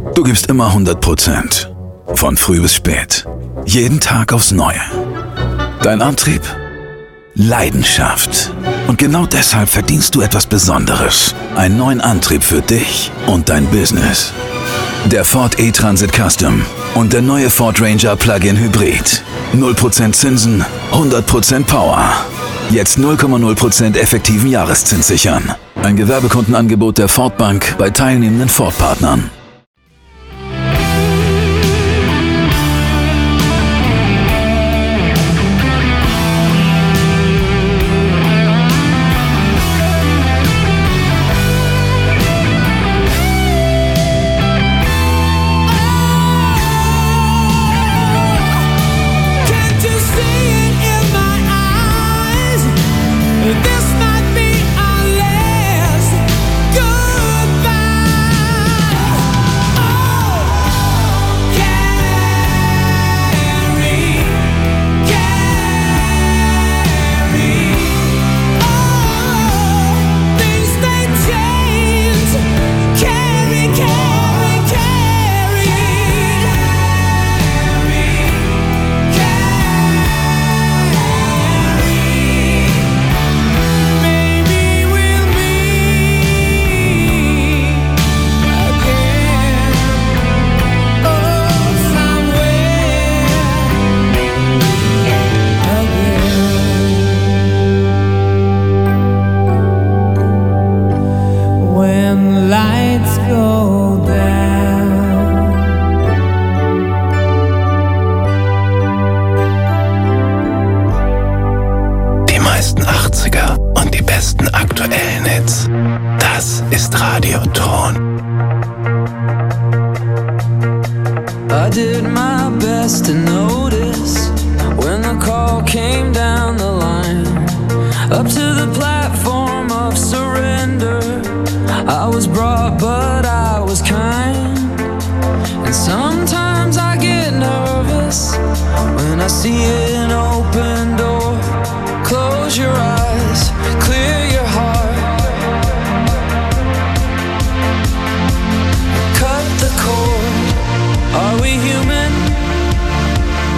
Du gibst immer 100%. Von früh bis spät. Jeden Tag aufs Neue. Dein Antrieb? Leidenschaft. Und genau deshalb verdienst du etwas Besonderes. Einen neuen Antrieb für dich und dein Business. Der Ford E-Transit Custom und der neue Ford Ranger Plug-in Hybrid. 0% Zinsen, 100% Power. Jetzt 0,0% effektiven Jahreszins sichern. Ein Gewerbekundenangebot der Ford Bank bei teilnehmenden Ford-Partnern. I did my best to notice when the call came down the line, up to the platform of surrender. I was brought, but I was kind. And sometimes I get nervous when I see an open door. Close your eyes, clear your heart. Cut the cord. Are we human?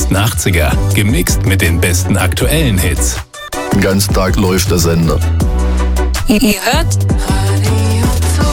besten 80er, gemixt mit den besten aktuellen Hits. Den ganzen Tag läuft der Sender. Ihr hört Radio Ton.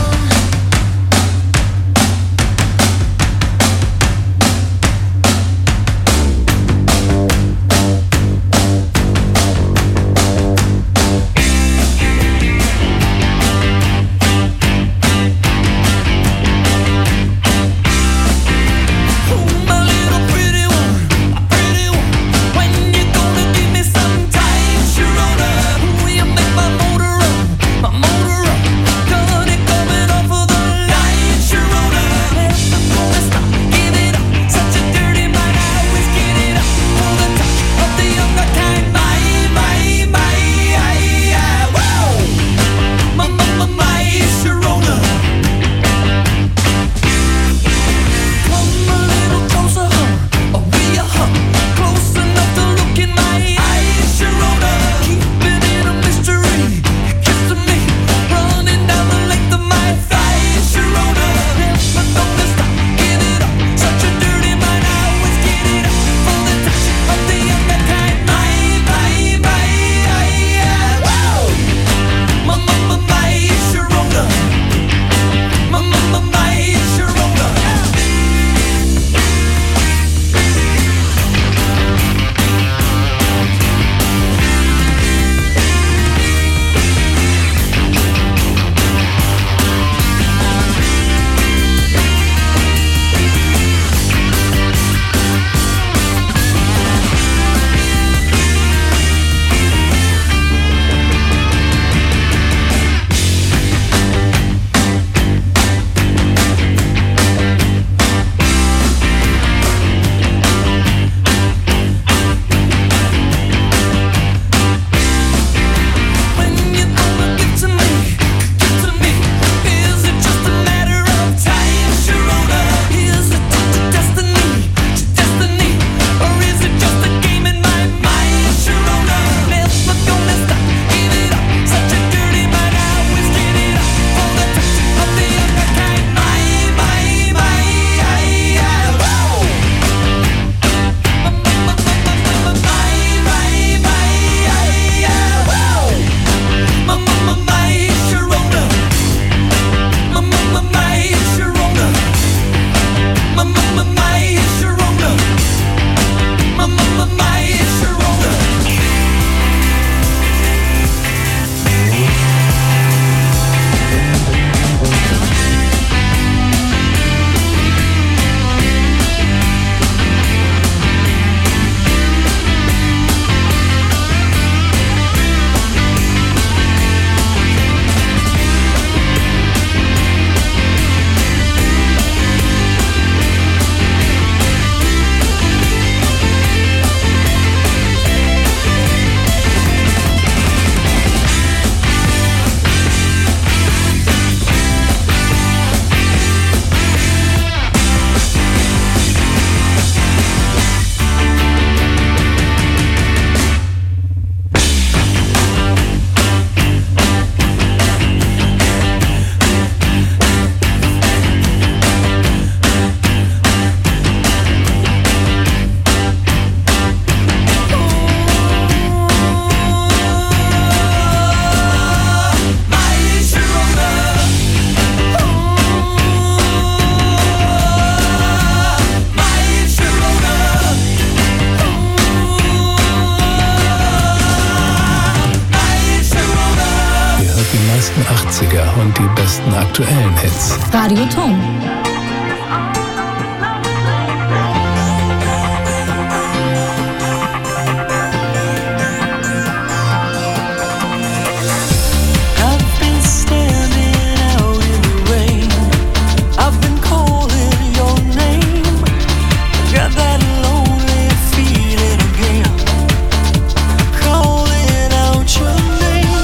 Und die besten aktuellen Hits. Radio Ton.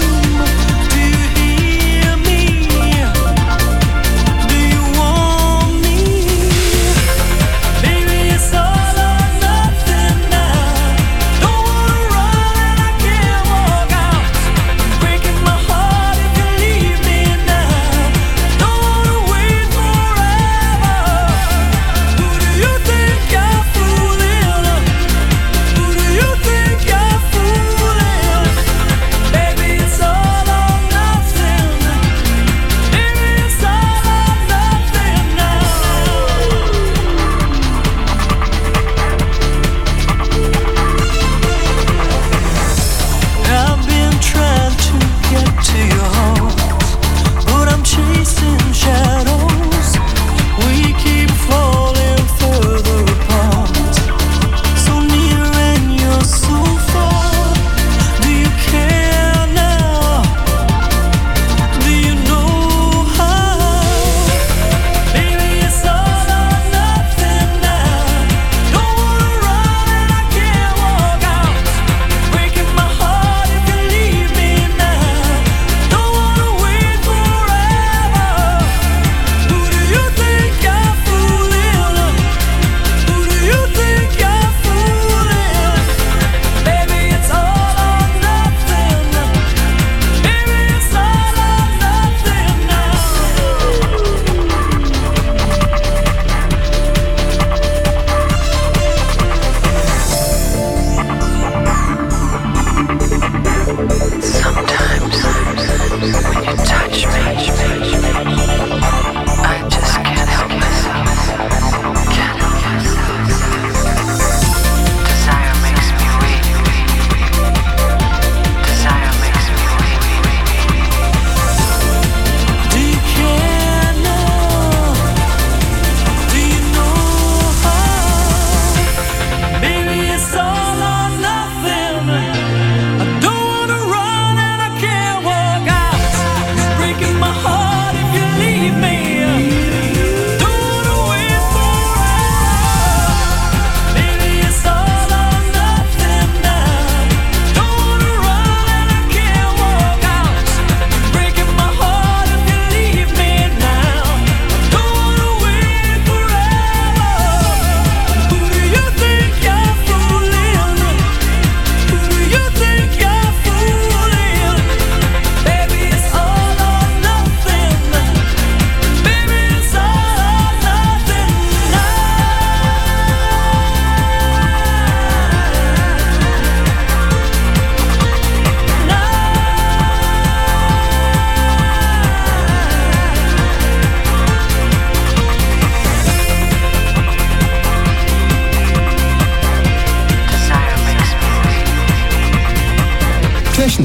Do you want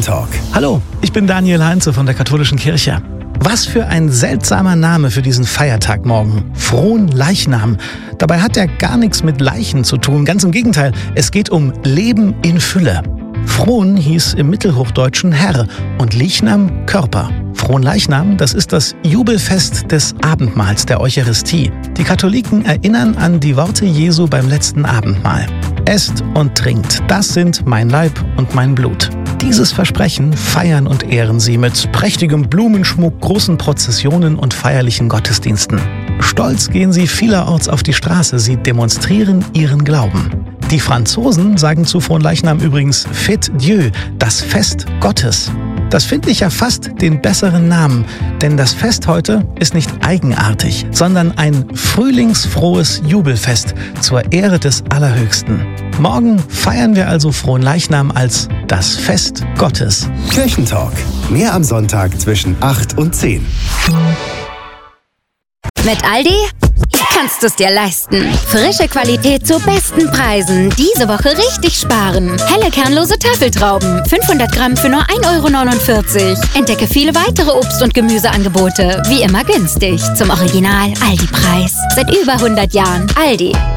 Kirchentalk. Hallo, ich bin Daniel Heinze von der Katholischen Kirche. Was für ein seltsamer Name für diesen Feiertag morgen. Fronleichnam. Dabei hat er gar nichts mit Leichen zu tun. Ganz im Gegenteil, es geht um Leben in Fülle. Fron hieß im Mittelhochdeutschen Herr und Leichnam Körper. Fronleichnam, das ist das Jubelfest des Abendmahls, der Eucharistie. Die Katholiken erinnern an die Worte Jesu beim letzten Abendmahl. Esst und trinkt, das sind mein Leib und mein Blut. Dieses Versprechen feiern und ehren sie mit prächtigem Blumenschmuck, großen Prozessionen und feierlichen Gottesdiensten. Stolz gehen sie vielerorts auf die Straße, sie demonstrieren ihren Glauben. Die Franzosen sagen zu Fronleichnam übrigens Fête Dieu, das Fest Gottes. Das finde ich ja fast den besseren Namen, denn das Fest heute ist nicht eigenartig, sondern ein frühlingsfrohes Jubelfest zur Ehre des Allerhöchsten. Morgen feiern wir also Fronleichnam als das Fest Gottes. Kirchentalk. Mehr am Sonntag zwischen 8 und 10. Mit Aldi kannst du es dir leisten. Frische Qualität zu besten Preisen. Diese Woche richtig sparen. Helle kernlose Tafeltrauben. 500 Gramm für nur 1,49 €. Entdecke viele weitere Obst- und Gemüseangebote. Wie immer günstig. Zum Original Aldi-Preis. Seit über 100 Jahren. Aldi.